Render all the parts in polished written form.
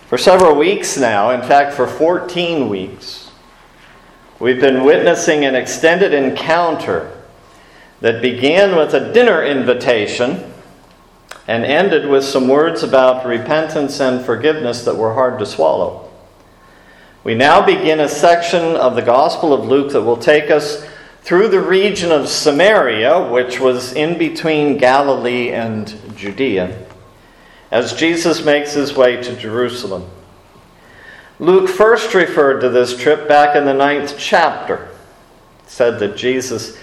For several weeks now, in fact for 14 weeks, we've been witnessing an extended encounter that began with a dinner invitation and ended with some words about repentance and forgiveness that were hard to swallow. We now begin a section of the Gospel of Luke that will take us through the region of Samaria, which was in between Galilee and Judea, as Jesus makes his way to Jerusalem. Luke first referred to this trip back in the 9th chapter. It said that Jesus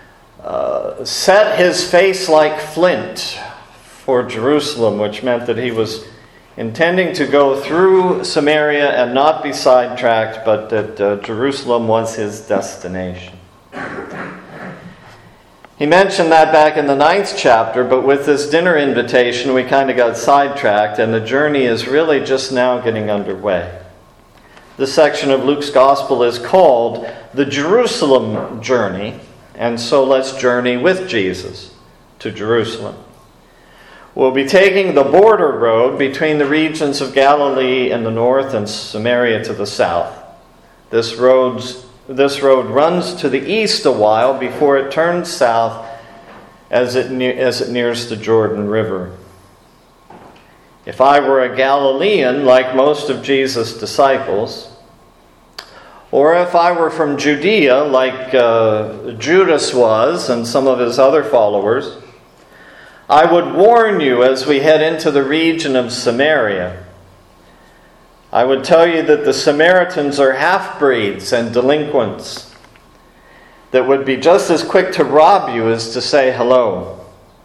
set his face like flint for Jerusalem, which meant that he was intending to go through Samaria and not be sidetracked, but that Jerusalem was his destination. He mentioned that back in the 9th chapter, but with this dinner invitation, we kind of got sidetracked, and the journey is really just now getting underway. This section of Luke's Gospel is called the Jerusalem Journey, and so let's journey with Jesus to Jerusalem. We'll be taking the border road between the regions of Galilee in the north and Samaria to the south. This road runs to the east a while before it turns south as it nears the Jordan River. If I were a Galilean, like most of Jesus' disciples, or if I were from Judea, like Judas was and some of his other followers, I would warn you as we head into the region of Samaria. I would tell you that the Samaritans are half-breeds and delinquents that would be just as quick to rob you as to say hello.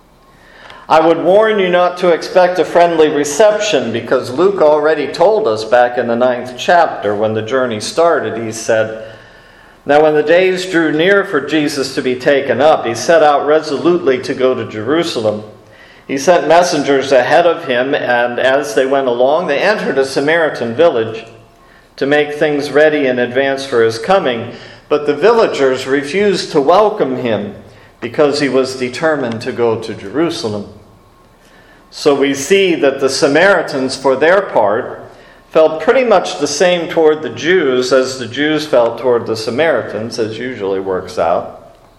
I would warn you not to expect a friendly reception, because Luke already told us back in the 9th chapter when the journey started. He said, "Now when the days drew near for Jesus to be taken up, he set out resolutely to go to Jerusalem. He sent messengers ahead of him, and as they went along, they entered a Samaritan village to make things ready in advance for his coming. But the villagers refused to welcome him because he was determined to go to Jerusalem." So we see that the Samaritans, for their part, felt pretty much the same toward the Jews as the Jews felt toward the Samaritans, as usually works out.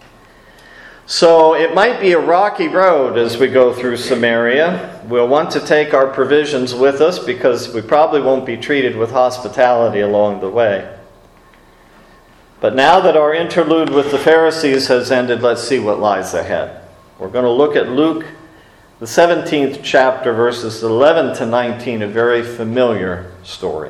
So it might be a rocky road as we go through Samaria. We'll want to take our provisions with us because we probably won't be treated with hospitality along the way. But now that our interlude with the Pharisees has ended, let's see what lies ahead. We're going to look at Luke, the 17th chapter, verses 11 to 19, a very familiar story.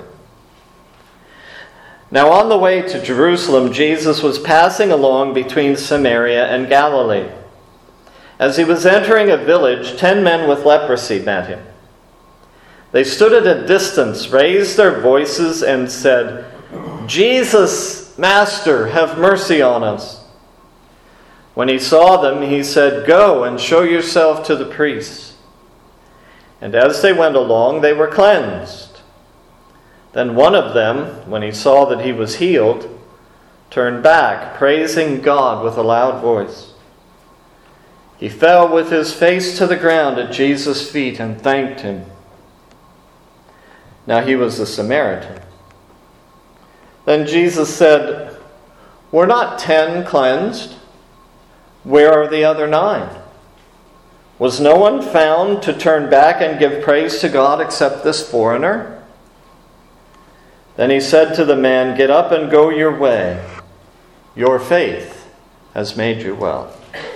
Now on the way to Jerusalem, Jesus was passing along between Samaria and Galilee. As he was entering a village, 10 men with leprosy met him. They stood at a distance, raised their voices, and said, "Jesus, Master, have mercy on us." When he saw them, he said, "Go and show yourself to the priests." And as they went along, they were cleansed. Then one of them, when he saw that he was healed, turned back, praising God with a loud voice. He fell with his face to the ground at Jesus' feet and thanked him. Now he was a Samaritan. Then Jesus said, "Were not 10 cleansed? Where are the other 9? Was no one found to turn back and give praise to God except this foreigner?" Then he said to the man, "Get up and go your way. Your faith has made you well."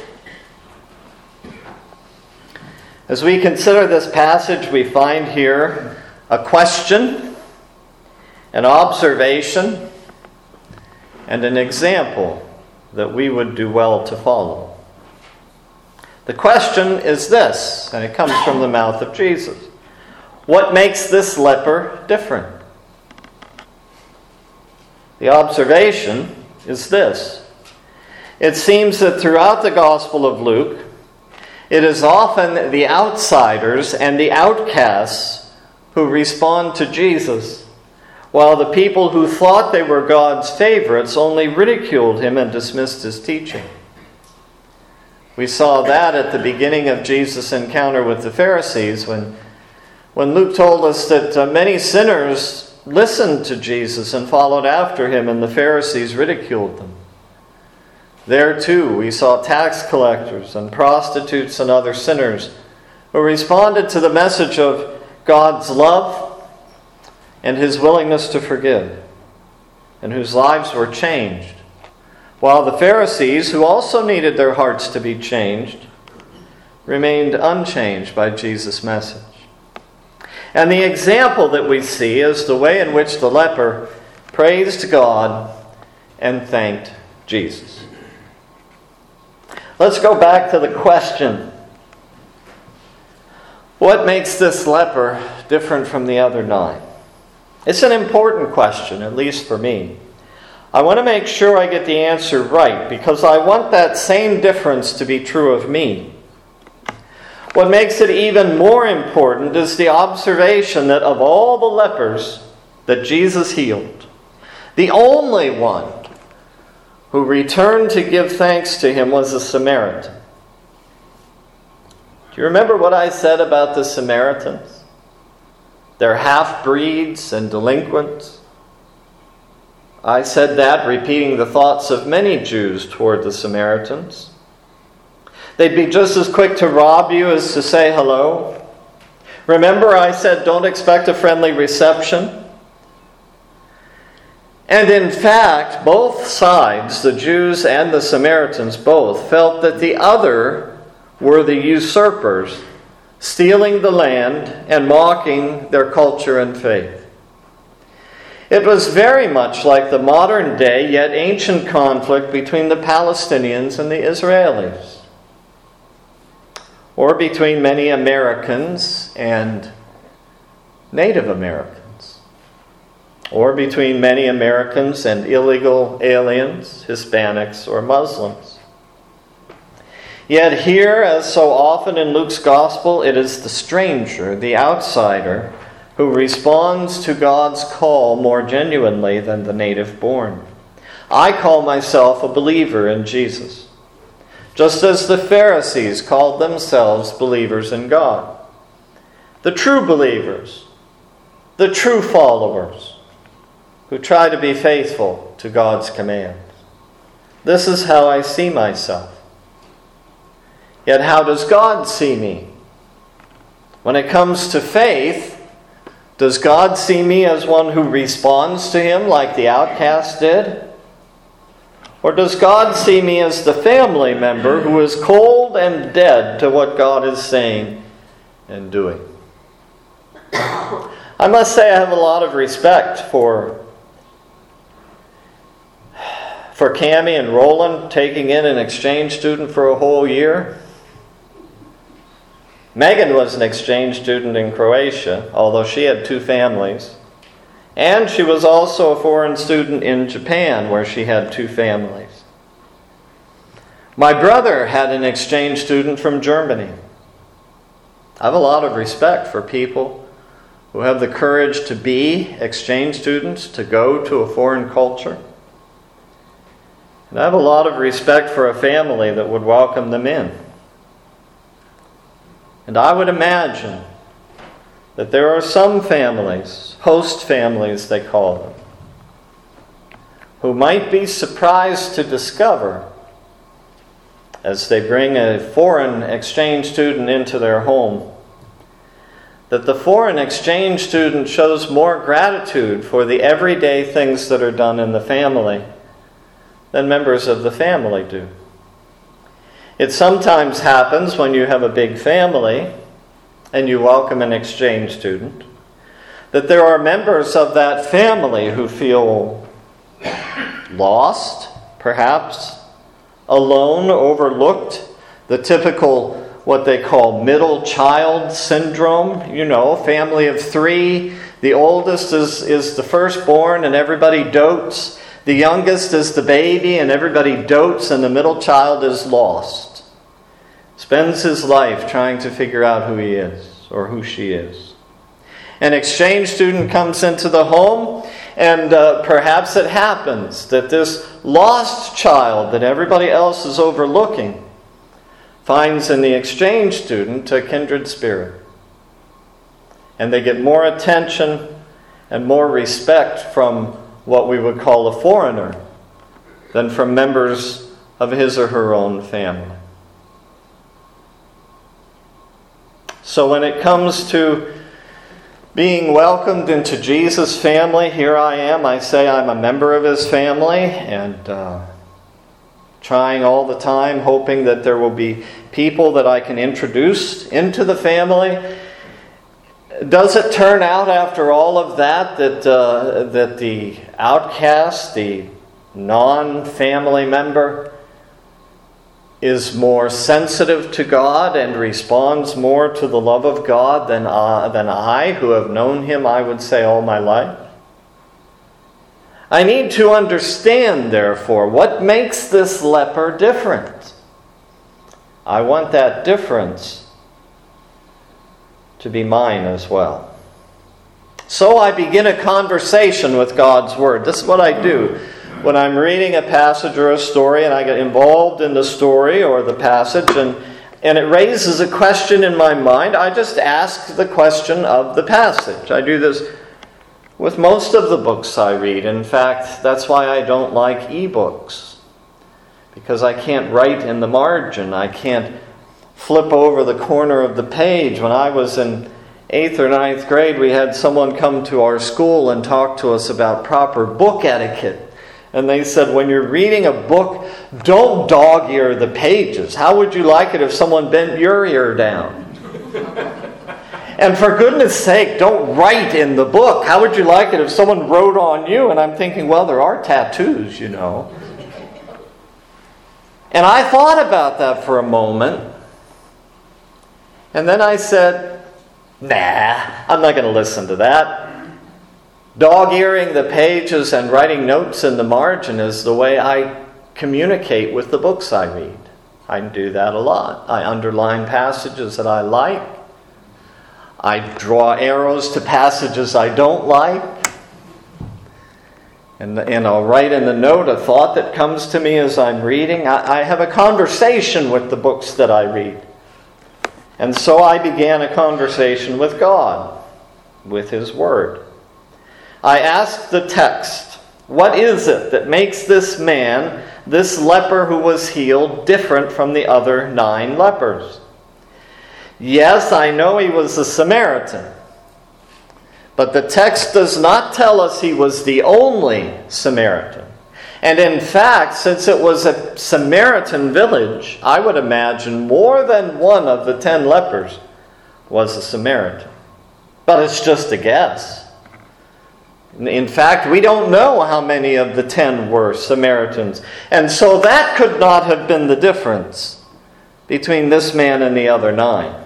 As we consider this passage, we find here a question, an observation, and an example that we would do well to follow. The question is this, and it comes from the mouth of Jesus. What makes this leper different? The observation is this. It seems that throughout the Gospel of Luke, it is often the outsiders and the outcasts who respond to Jesus, while the people who thought they were God's favorites only ridiculed him and dismissed his teaching. We saw that at the beginning of Jesus' encounter with the Pharisees when When Luke told us that many sinners listened to Jesus and followed after him, and the Pharisees ridiculed them. There too we saw tax collectors and prostitutes and other sinners who responded to the message of God's love and his willingness to forgive, and whose lives were changed, while the Pharisees, who also needed their hearts to be changed, remained unchanged by Jesus' message. And the example that we see is the way in which the leper praised God and thanked Jesus. Let's go back to the question. What makes this leper different from the other 9? It's an important question, at least for me. I want to make sure I get the answer right, because I want that same difference to be true of me. What makes it even more important is the observation that of all the lepers that Jesus healed, the only one who returned to give thanks to him was a Samaritan. Do you remember what I said about the Samaritans? They're half-breeds and delinquents. I said that, repeating the thoughts of many Jews toward the Samaritans. They'd be just as quick to rob you as to say hello. Remember, I said don't expect a friendly reception. And in fact, both sides, the Jews and the Samaritans both, felt that the other were the usurpers, stealing the land and mocking their culture and faith. It was very much like the modern day yet ancient conflict between the Palestinians and the Israelis, or between many Americans and Native Americans, or between many Americans and illegal aliens, Hispanics, or Muslims. Yet here, as so often in Luke's Gospel, it is the stranger, the outsider, who responds to God's call more genuinely than the native-born. I call myself a believer in Jesus, just as the Pharisees called themselves believers in God. The true believers, the true followers, who try to be faithful to God's commands. This is how I see myself. Yet how does God see me? When it comes to faith, does God see me as one who responds to him like the outcast did? Or does God see me as the family member who is cold and dead to what God is saying and doing? I must say I have a lot of respect for Cammie and Roland taking in an exchange student for a whole year. Megan was an exchange student in Croatia, although she had 2 families. And she was also a foreign student in Japan, where she had 2 families. My brother had an exchange student from Germany. I have a lot of respect for people who have the courage to be exchange students, to go to a foreign culture. And I have a lot of respect for a family that would welcome them in. And I would imagine that there are some families, host families they call them, who might be surprised to discover, as they bring a foreign exchange student into their home, that the foreign exchange student shows more gratitude for the everyday things that are done in the family than members of the family do. It sometimes happens when you have a big family and you welcome an exchange student, that there are members of that family who feel lost, perhaps, alone, overlooked, the typical, what they call middle child syndrome. You know, family of 3, the oldest is the firstborn and everybody dotes. The youngest is the baby and everybody dotes, and the middle child is lost. Spends his life trying to figure out who he is or who she is. An exchange student comes into the home, and perhaps it happens that this lost child that everybody else is overlooking finds in the exchange student a kindred spirit. And they get more attention and more respect from what we would call a foreigner than from members of his or her own family. So when it comes to being welcomed into Jesus' family, here I am. I say I'm a member of his family, and trying all the time, hoping that there will be people that I can introduce into the family. Does it turn out after all of that the outcast, the non-family member, is more sensitive to God and responds more to the love of God than I, who have known him, I would say, all my life? I need to understand, therefore, what makes this leper different. I want that difference to be mine as well. So I begin a conversation with God's Word. This is what I do. When I'm reading a passage or a story and I get involved in the story or the passage and it raises a question in my mind, I just ask the question of the passage. I do this with most of the books I read. In fact, that's why I don't like ebooks, because I can't write in the margin. I can't flip over the corner of the page. When I was in 8th or 9th grade, we had someone come to our school and talk to us about proper book etiquette. And they said, when you're reading a book, don't dog-ear the pages. How would you like it if someone bent your ear down? And for goodness sake, don't write in the book. How would you like it if someone wrote on you? And I'm thinking, well, there are tattoos, you know. And I thought about that for a moment. And then I said, nah, I'm not going to listen to that. Dog-earing the pages and writing notes in the margin is the way I communicate with the books I read. I do that a lot. I underline passages that I like. I draw arrows to passages I don't like. And I'll write in the note a thought that comes to me as I'm reading. I have a conversation with the books that I read. And so I began a conversation with God, with His Word. I asked the text, what is it that makes this man, this leper who was healed, different from the other 9 lepers? Yes, I know he was a Samaritan. But the text does not tell us he was the only Samaritan. And in fact, since it was a Samaritan village, I would imagine more than one of the 10 lepers was a Samaritan. But it's just a guess. In fact, we don't know how many of the 10 were Samaritans. And so that could not have been the difference between this man and the other 9.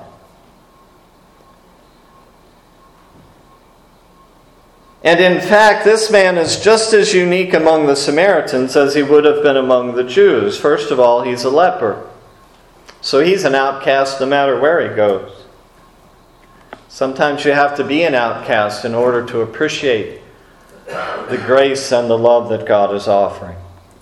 And in fact, this man is just as unique among the Samaritans as he would have been among the Jews. First of all, he's a leper. So he's an outcast no matter where he goes. Sometimes you have to be an outcast in order to appreciate the grace and the love that God is offering.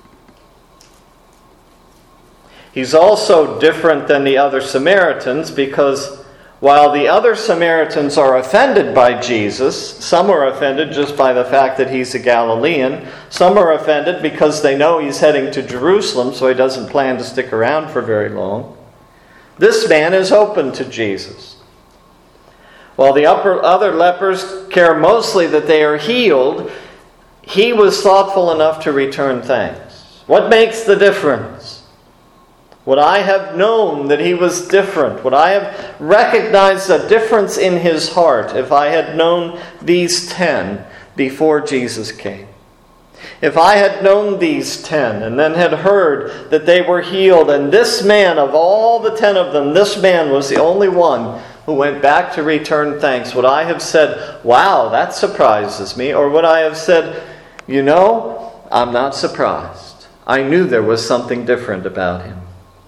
He's also different than the other Samaritans because while the other Samaritans are offended by Jesus, some are offended just by the fact that he's a Galilean. Some are offended because they know he's heading to Jerusalem, so he doesn't plan to stick around for very long. This man is open to Jesus. While the other lepers care mostly that they are healed, he was thoughtful enough to return thanks. What makes the difference? Would I have known that he was different? Would I have recognized a difference in his heart if I had known these 10 before Jesus came? If I had known these 10 and then had heard that they were healed, and this man, of all the 10 of them, this man was the only one who went back to return thanks, would I have said, wow, that surprises me? Or would I have said, you know, I'm not surprised. I knew there was something different about him.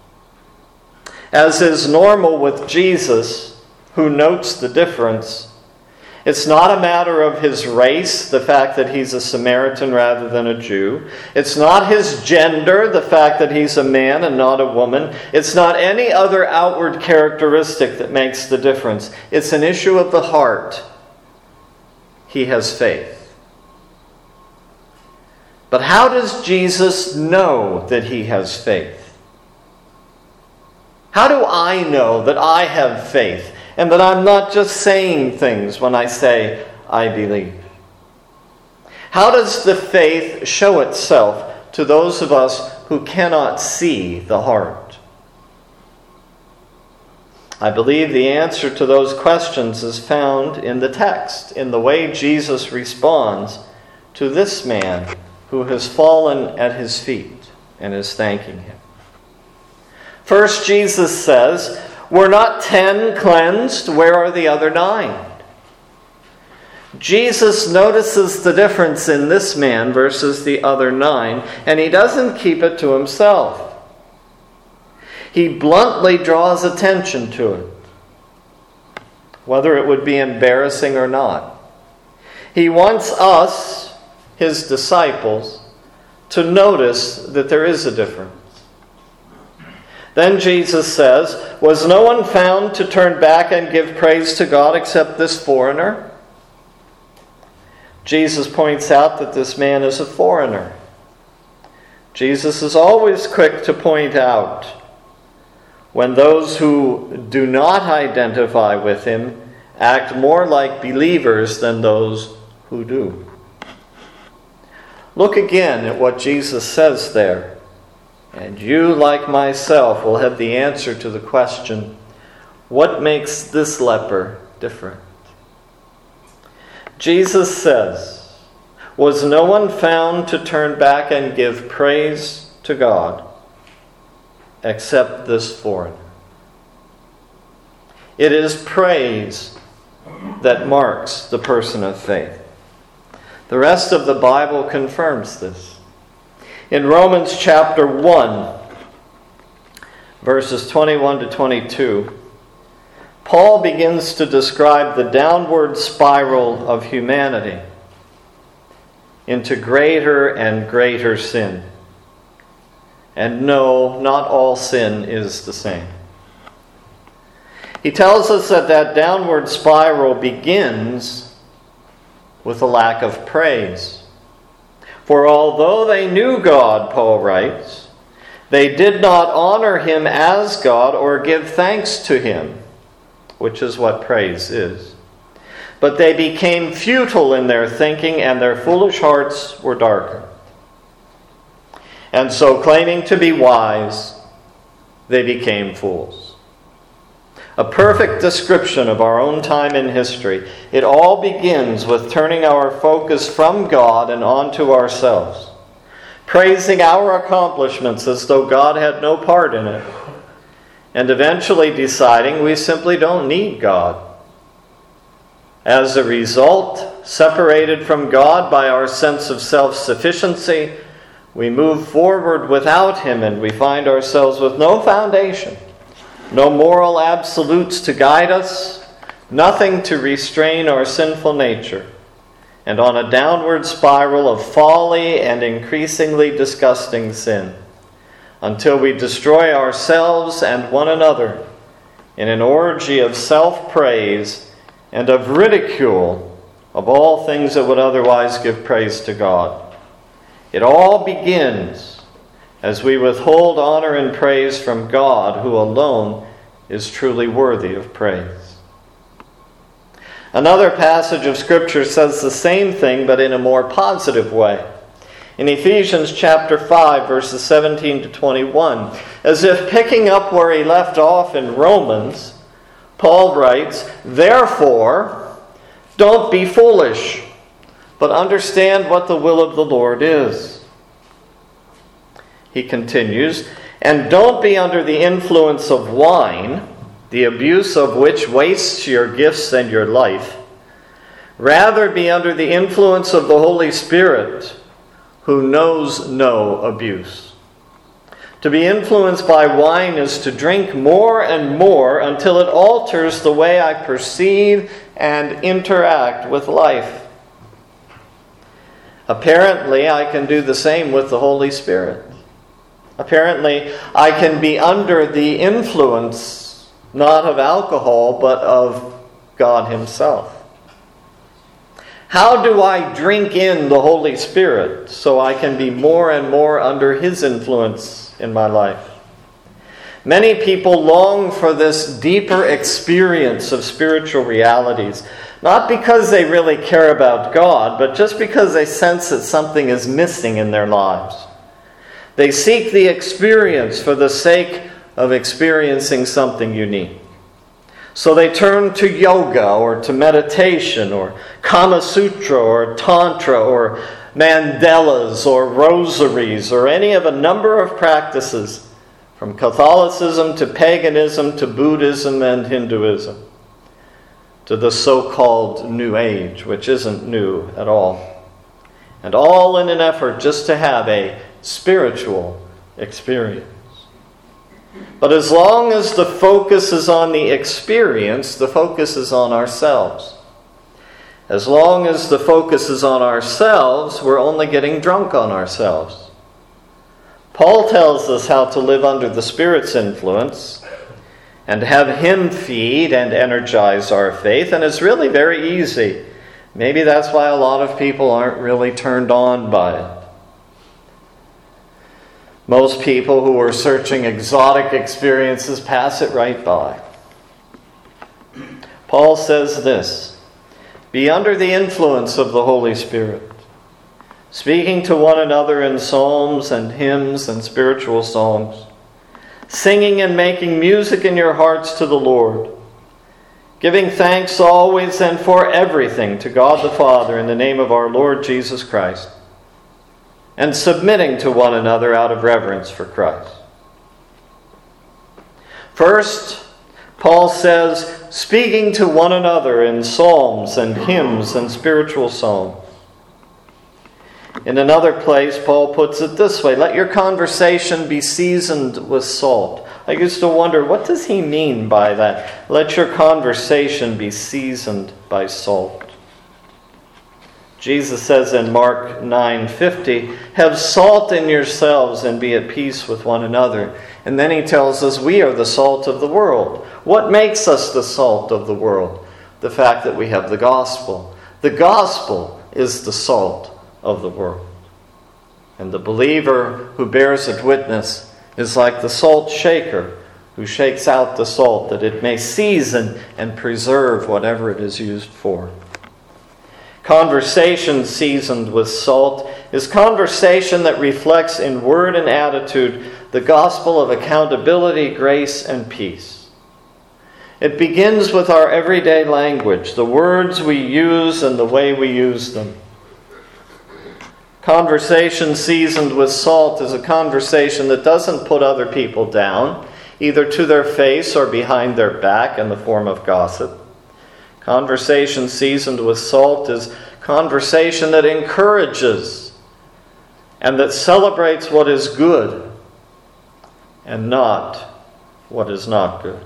As is normal with Jesus, who notes the difference, it's not a matter of his race, the fact that he's a Samaritan rather than a Jew. It's not his gender, the fact that he's a man and not a woman. It's not any other outward characteristic that makes the difference. It's an issue of the heart he has faith. But how does Jesus know that he has faith? How do I know that I have faith and that I'm not just saying things when I say, I believe? How does the faith show itself to those of us who cannot see the heart? I believe the answer to those questions is found in the text, in the way Jesus responds to this man who has fallen at his feet and is thanking him. First, Jesus says, "Were not 10 cleansed? Where are the other 9? Jesus notices the difference in this man versus the other 9, and he doesn't keep it to himself. He bluntly draws attention to it, whether it would be embarrassing or not. He wants us, his disciples, to notice that there is a difference. Then Jesus says, "Was no one found to turn back and give praise to God except this foreigner?" Jesus points out that this man is a foreigner. Jesus is always quick to point out when those who do not identify with him act more like believers than those who do. Look again at what Jesus says there, and you, like myself, will have the answer to the question, what makes this leper different? Jesus says, "Was no one found to turn back and give praise to God except this foreigner?" It is praise that marks the person of faith. The rest of the Bible confirms this. In Romans chapter 1, verses 21 to 22, Paul begins to describe the downward spiral of humanity into greater and greater sin. And no, not all sin is the same. He tells us that downward spiral begins with a lack of praise. For although they knew God, Paul writes, they did not honor him as God or give thanks to him, which is what praise is. But they became futile in their thinking, and their foolish hearts were darkened. And so, claiming to be wise, they became fools. A perfect description of our own time in history. It all begins with turning our focus from God and onto ourselves, praising our accomplishments as though God had no part in it, and eventually deciding we simply don't need God. As a result, separated from God by our sense of self-sufficiency, we move forward without him, and we find ourselves with no foundation, no moral absolutes to guide us, nothing to restrain our sinful nature, and on a downward spiral of folly and increasingly disgusting sin, until we destroy ourselves and one another in an orgy of self-praise and of ridicule of all things that would otherwise give praise to God. It all begins as we withhold honor and praise from God, who alone is truly worthy of praise. Another passage of Scripture says the same thing, but in a more positive way. In Ephesians chapter 5, verses 17 to 21, as if picking up where he left off in Romans, Paul writes, "Therefore, don't be foolish, but understand what the will of the Lord is." He continues, "And don't be under the influence of wine, the abuse of which wastes your gifts and your life. Rather be under the influence of the Holy Spirit, who knows no abuse." To be influenced by wine is to drink more and more until it alters the way I perceive and interact with life. Apparently, I can do the same with the Holy Spirit. Apparently, I can be under the influence, not of alcohol, but of God himself. How do I drink in the Holy Spirit so I can be more and more under His influence in my life? Many people long for this deeper experience of spiritual realities, not because they really care about God, but just because they sense that something is missing in their lives. They seek the experience for the sake of experiencing something unique. So they turn to yoga or to meditation or Kama Sutra or Tantra or Mandalas or rosaries or any of a number of practices from Catholicism to paganism to Buddhism and Hinduism to the so-called New Age, which isn't new at all. And all in an effort just to have a spiritual experience. But as long as the focus is on the experience, the focus is on ourselves. As long as the focus is on ourselves, we're only getting drunk on ourselves. Paul tells us how to live under the Spirit's influence and have Him feed and energize our faith, and it's really very easy. Maybe that's why a lot of people aren't really turned on by it. Most people who are searching exotic experiences pass it right by. Paul says this: be under the influence of the Holy Spirit, speaking to one another in psalms and hymns and spiritual songs, singing and making music in your hearts to the Lord, giving thanks always and for everything to God the Father in the name of our Lord Jesus Christ, and submitting to one another out of reverence for Christ. First, Paul says, speaking to one another in psalms and hymns and spiritual songs. In another place, Paul puts it this way: let your conversation be seasoned with salt. I used to wonder, what does he mean by that? Let your conversation be seasoned by salt. Jesus says in Mark 9:50, have salt in yourselves and be at peace with one another. And then he tells us we are the salt of the world. What makes us the salt of the world? The fact that we have the gospel. The gospel is the salt of the world. And the believer who bears it witness is like the salt shaker who shakes out the salt that it may season and preserve whatever it is used for. Conversation seasoned with salt is conversation that reflects in word and attitude the gospel of accountability, grace, and peace. It begins with our everyday language, the words we use and the way we use them. Conversation seasoned with salt is a conversation that doesn't put other people down, either to their face or behind their back in the form of gossip. Conversation seasoned with salt is conversation that encourages and that celebrates what is good and not what is not good.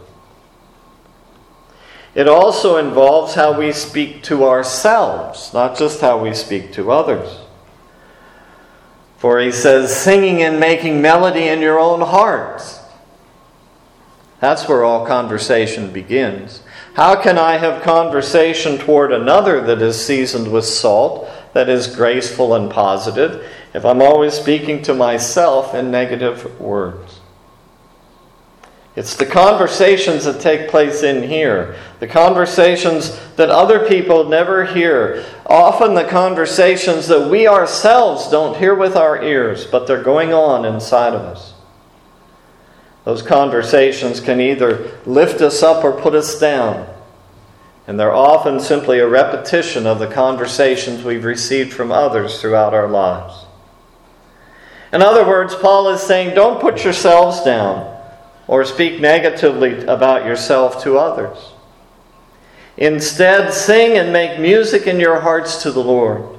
It also involves how we speak to ourselves, not just how we speak to others. For he says, singing and making melody in your own hearts. That's where all conversation begins. How can I have conversation toward another that is seasoned with salt, that is graceful and positive, if I'm always speaking to myself in negative words? It's the conversations that take place in here, the conversations that other people never hear, often the conversations that we ourselves don't hear with our ears, but they're going on inside of us. Those conversations can either lift us up or put us down. And they're often simply a repetition of the conversations we've received from others throughout our lives. In other words, Paul is saying, don't put yourselves down or speak negatively about yourself to others. Instead, sing and make music in your hearts to the Lord.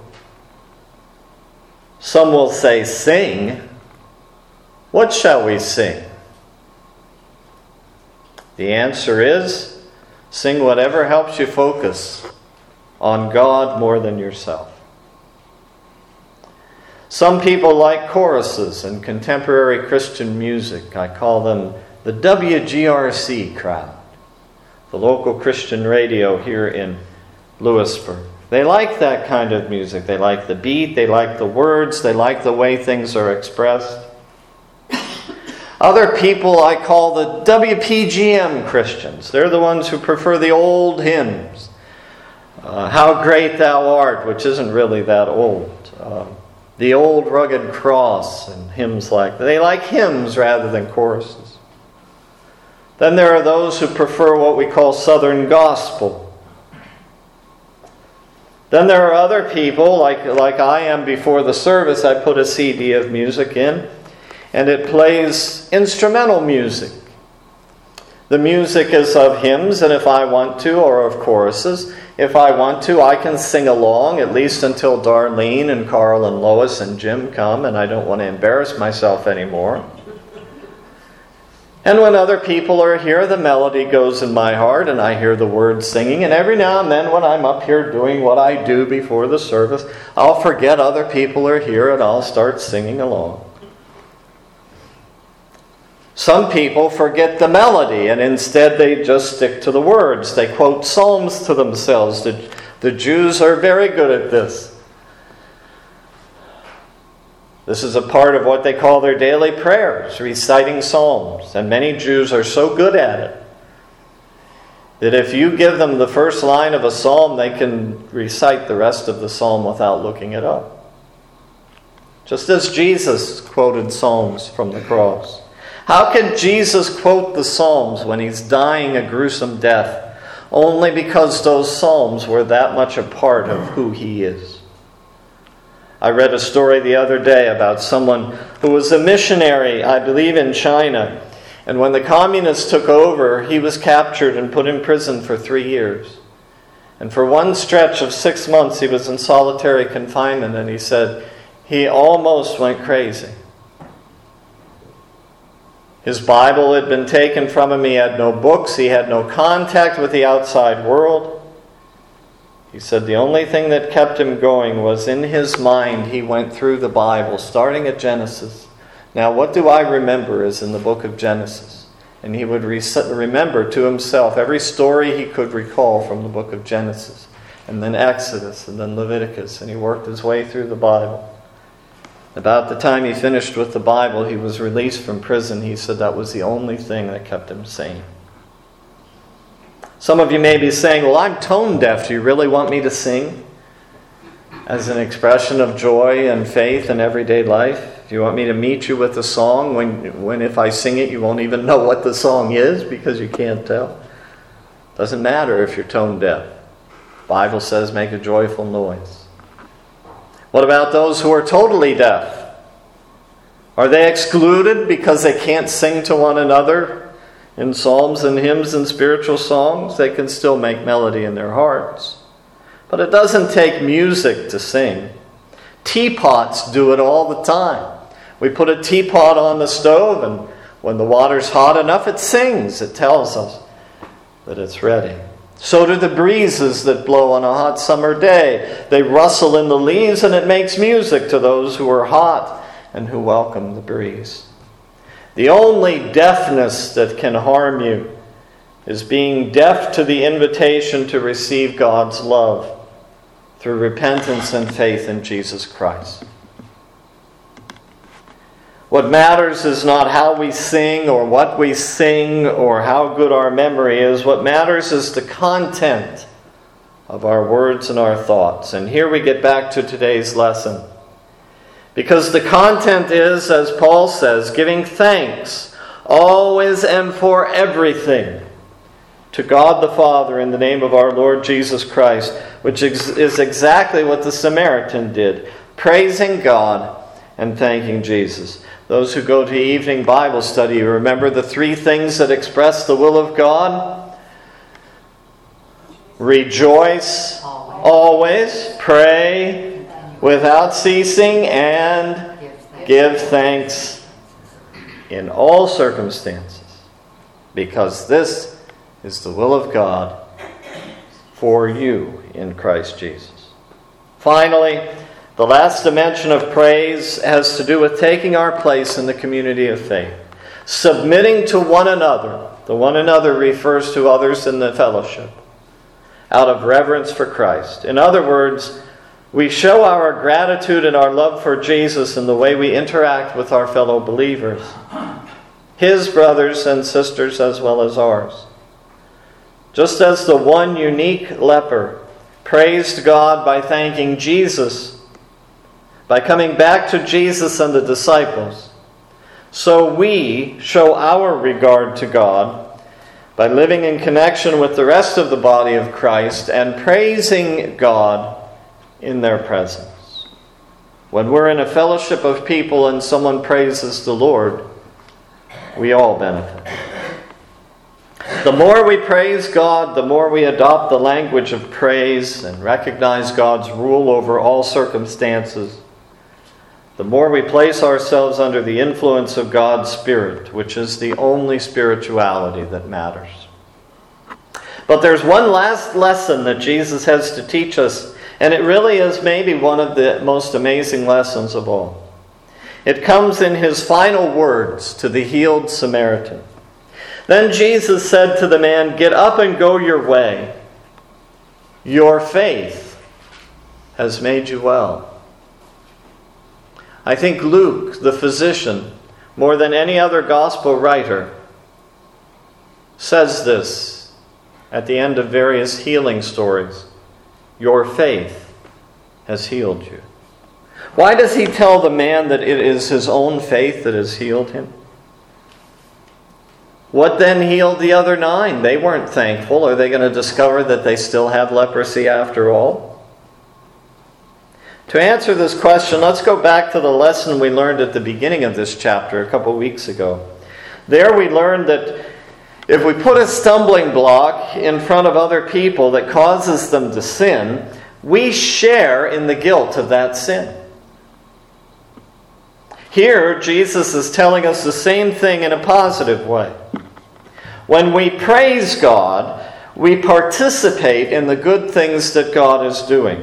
Some will say, sing? What shall we sing? The answer is, sing whatever helps you focus on God more than yourself. Some people like choruses and contemporary Christian music. I call them the WGRC crowd, the local Christian radio here in Lewisburg. They like that kind of music. They like the beat, they like the words, they like the way things are expressed. Other people I call the WPGM Christians. They're the ones who prefer the old hymns. How Great Thou Art, which isn't really that old. The Old Rugged Cross and hymns like that. They like hymns rather than choruses. Then there are those who prefer what we call Southern Gospel. Then there are other people, like I am before the service. I put a CD of music in, and it plays instrumental music. The music is of hymns, and if I want to, or of choruses, if I want to, I can sing along, at least until Darlene and Carl and Lois and Jim come, and I don't want to embarrass myself anymore. And when other people are here, the melody goes in my heart, and I hear the words singing, and every now and then when I'm up here doing what I do before the service, I'll forget other people are here, and I'll start singing along. Some people forget the melody, and instead they just stick to the words. They quote psalms to themselves. The Jews are very good at this. This is a part of what they call their daily prayers, reciting psalms. And many Jews are so good at it that if you give them the first line of a psalm, they can recite the rest of the psalm without looking it up. Just as Jesus quoted psalms from the cross. How can Jesus quote the Psalms when he's dying a gruesome death? Only because those Psalms were that much a part of who he is. I read a story the other day about someone who was a missionary, I believe in China. And when the communists took over, he was captured and put in prison for 3 years. And for one stretch of 6 months, he was in solitary confinement. And he said he almost went crazy. His Bible had been taken from him. He had no books. He had no contact with the outside world. He said the only thing that kept him going was in his mind he went through the Bible, starting at Genesis. Now, what do I remember is in the book of Genesis. And he would remember to himself every story he could recall from the book of Genesis. And then Exodus, and then Leviticus. And he worked his way through the Bible. About the time he finished with the Bible, he was released from prison. He said that was the only thing that kept him sane. Some of you may be saying, well, I'm tone deaf. Do you really want me to sing as an expression of joy and faith in everyday life? Do you want me to meet you with a song when if I sing it, you won't even know what the song is because you can't tell? Doesn't matter if you're tone deaf. The Bible says make a joyful noise. What about those who are totally deaf? Are they excluded because they can't sing to one another in psalms and hymns and spiritual songs? They can still make melody in their hearts. But it doesn't take music to sing. Teapots do it all the time. We put a teapot on the stove, and when the water's hot enough, it sings. It tells us that it's ready. So do the breezes that blow on a hot summer day. They rustle in the leaves, and it makes music to those who are hot and who welcome the breeze. The only deafness that can harm you is being deaf to the invitation to receive God's love through repentance and faith in Jesus Christ. What matters is not how we sing or what we sing or how good our memory is. What matters is the content of our words and our thoughts. And here we get back to today's lesson. Because the content is, as Paul says, giving thanks always and for everything to God the Father in the name of our Lord Jesus Christ, which is exactly what the Samaritan did, praising God and thanking Jesus. Those who go to evening Bible study, you remember the 3 things that express the will of God? Rejoice always, pray without ceasing, and give thanks in all circumstances, because this is the will of God for you in Christ Jesus. Finally, the last dimension of praise has to do with taking our place in the community of faith. Submitting to one another. The one another refers to others in the fellowship. out of reverence for Christ. In other words, we show our gratitude and our love for Jesus in the way we interact with our fellow believers, his brothers and sisters as well as ours. Just as the one unique leper praised God by thanking Jesus, by coming back to Jesus and the disciples, so we show our regard to God by living in connection with the rest of the body of Christ and praising God in their presence. When we're in a fellowship of people and someone praises the Lord, we all benefit. The more we praise God, the more we adopt the language of praise and recognize God's rule over all circumstances, the more we place ourselves under the influence of God's Spirit, which is the only spirituality that matters. But there's one last lesson that Jesus has to teach us, and it really is maybe one of the most amazing lessons of all. It comes in his final words to the healed Samaritan. Then Jesus said to the man, "Get up and go your way. Your faith has made you well." I think Luke, the physician, more than any other gospel writer, says this at the end of various healing stories. Your faith has healed you. Why does he tell the man that it is his own faith that has healed him? What then healed the other 9? They weren't thankful. Are they going to discover that they still have leprosy after all? To answer this question, let's go back to the lesson we learned at the beginning of this chapter a couple weeks ago. There we learned that if we put a stumbling block in front of other people that causes them to sin, we share in the guilt of that sin. Here, Jesus is telling us the same thing in a positive way. When we praise God, we participate in the good things that God is doing.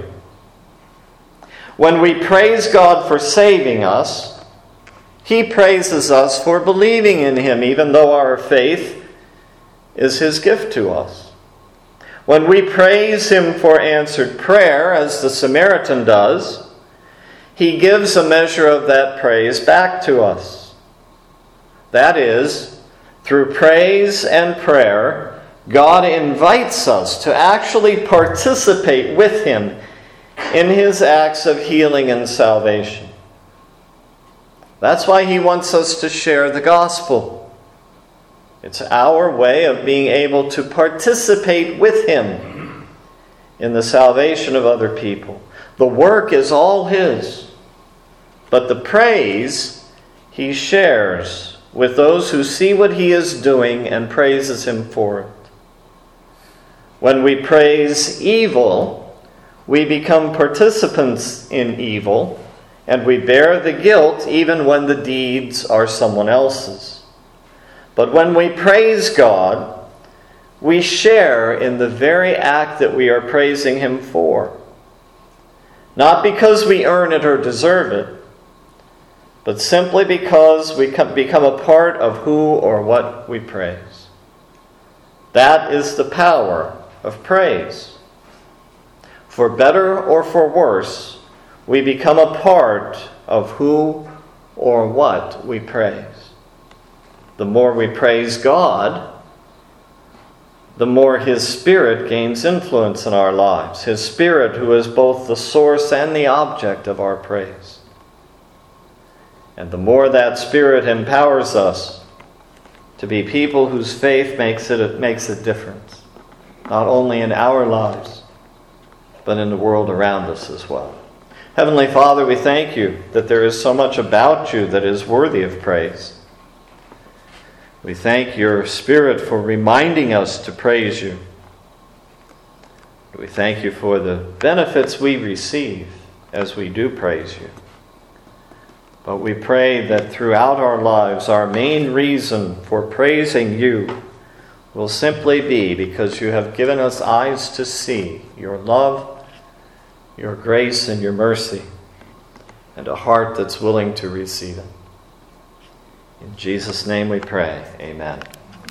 When we praise God for saving us, he praises us for believing in him, even though our faith is his gift to us. When we praise him for answered prayer, as the Samaritan does, he gives a measure of that praise back to us. That is, through praise and prayer, God invites us to actually participate with him in his acts of healing and salvation. That's why he wants us to share the gospel. It's our way of being able to participate with him in the salvation of other people. The work is all his, but the praise he shares with those who see what he is doing and praises him for it. When we praise evil, we become participants in evil, and we bear the guilt even when the deeds are someone else's. But when we praise God, we share in the very act that we are praising him for. Not because we earn it or deserve it, but simply because we become a part of who or what we praise. That is the power of praise. For better or for worse, we become a part of who or what we praise. The more we praise God, the more his Spirit gains influence in our lives. His Spirit, who is both the source and the object of our praise. And the more that Spirit empowers us to be people whose faith makes a difference, not only in our lives, but in the world around us as well. Heavenly Father, we thank you that there is so much about you that is worthy of praise. We thank your Spirit for reminding us to praise you. We thank you for the benefits we receive as we do praise you. But we pray that throughout our lives, our main reason for praising you will simply be because you have given us eyes to see your love, your grace, and your mercy, and a heart that's willing to receive it. In Jesus' name we pray. Amen.